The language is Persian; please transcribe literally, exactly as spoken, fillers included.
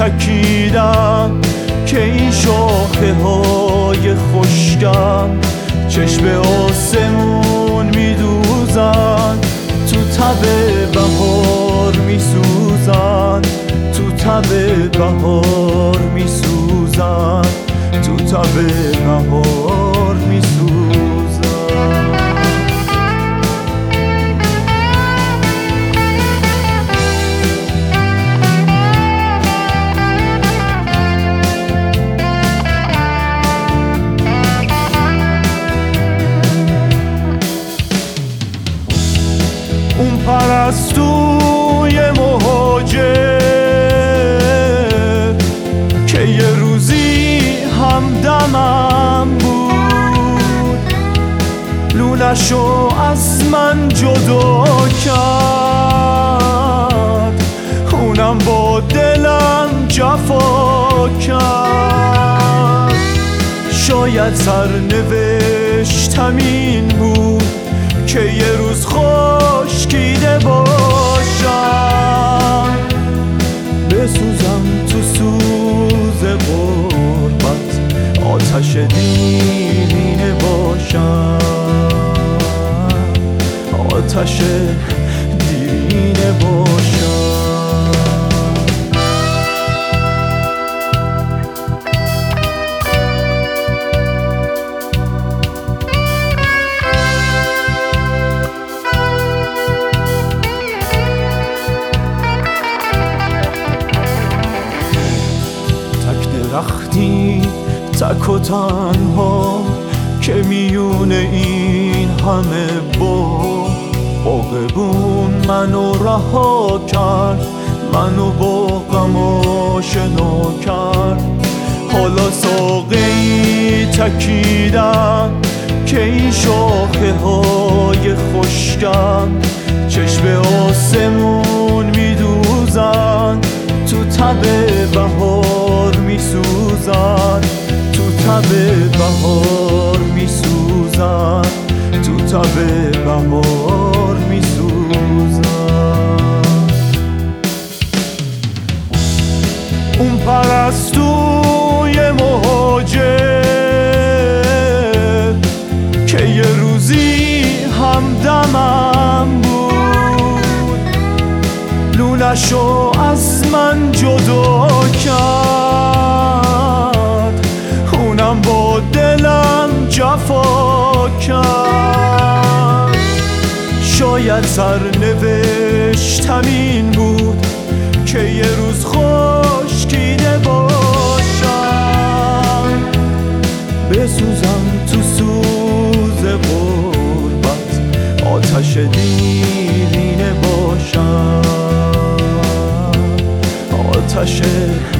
تکیدم که این شاخه های خشکم چشم آسمون میدوزن، تو تب بهار میسوزن، تو تب بهار میسوزن، تو تب بهار میسوزن. اون پرستوی مهاجر که یه روزی همدمم بود، لونشو از من جدا کرد، اونم با دلم جفا کرد. شاید سرنوشتم این بود که یه روز خشکیده باشم، بسوزم تو سوز غربت، آتش دیرینه باشم، آتش دیرینه باشم. درختی تک و تنها که میونه این همه با باغبون منو رها کرد، منو با غم آشنا کرد. حالا ساقه‌ای تکیدم که این شاخه های خشکم چشم آسمون میدوزن، تو تب بهار میسوزن، تو تب بهار میسوزن، تو تب بهار میسوزن. اون پرستوی مهاجر که یه روزی همدمم بود، لونشو از من جدا کرد، اونم با دلم جفا کرد. شاید سرنوشتم این بود که یه روز خشکیده باشم، بسوزم تو سوز غربت، آتش دیرینه باشم، آتش